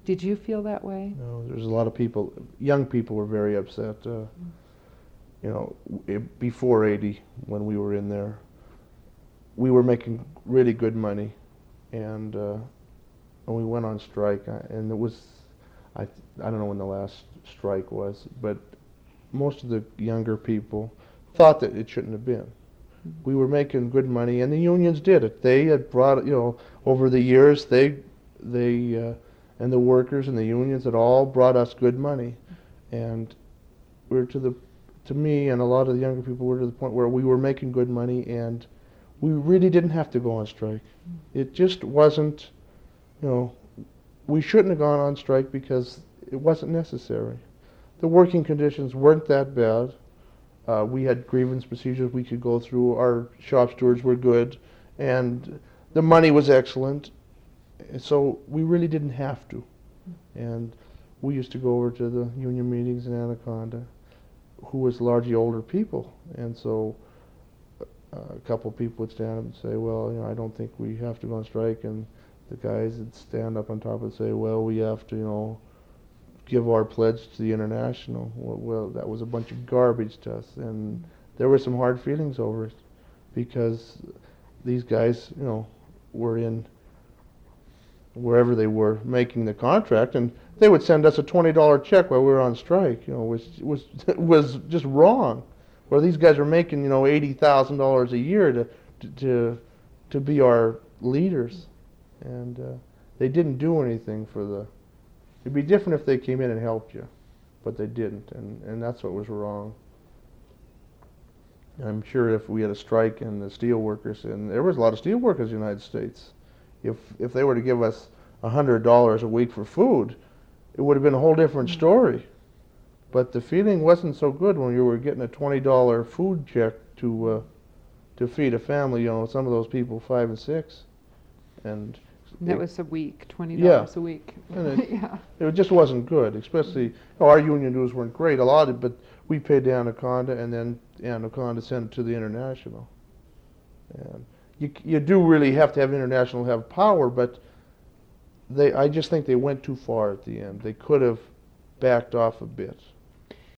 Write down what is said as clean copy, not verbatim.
Did you feel that way? No, there's a lot of people, young people were very upset. Before 80, when we were in there, we were making really good money, and we went on strike. And it was, I don't know when the last strike was, but most of the younger people thought that it shouldn't have been. We were making good money, and the unions did it. They had brought, over the years, they and the workers and the unions had all brought us good money, and we're to me and a lot of the younger people were to the point where we were making good money, and we really didn't have to go on strike. It just wasn't, we shouldn't have gone on strike because it wasn't necessary. The working conditions weren't that bad. We had grievance procedures we could go through. Our shop stewards were good, and the money was excellent. So we really didn't have to. And we used to go over to the union meetings in Anaconda, who was largely older people. And so a couple of people would stand up and say, well, I don't think we have to go on strike. And the guys would stand up on top and say, well, we have to, give our pledge to the International. Well, that was a bunch of garbage to us. And there were some hard feelings over it because these guys, were in wherever they were making the contract, and they would send us a $20 check while we were on strike, which was just wrong. Where these guys are making, $80,000 a year to be our leaders, and they didn't do anything for the. It'd be different if they came in and helped you, but they didn't, and that's what was wrong. I'm sure if we had a strike in the steel workers, and there was a lot of steel workers in the United States, if they were to give us $100 a week for food, it would have been a whole different story. But the feeling wasn't so good when you were getting a $20 food check to feed a family. Some of those people 5 and 6, and that was a week, $20 a week. And it just wasn't good. Especially our union dues weren't great. But we paid the Anaconda, and then Anaconda sent it to the International. And you do really have to have International have power, but I just think they went too far at the end. They could have backed off a bit.